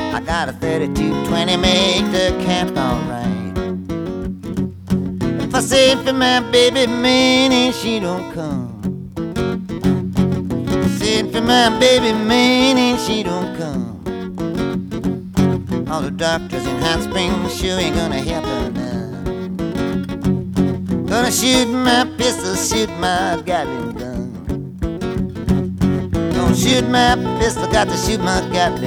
I got a 32-20, make the camp alright. If I say for my baby man and she don't come, say for my baby man and she don't come, all the doctors in Hot Springs sure ain't gonna help her now. Gonna shoot my pistol, shoot my Gatling gun. Gonna shoot my pistol, got to shoot my Gatling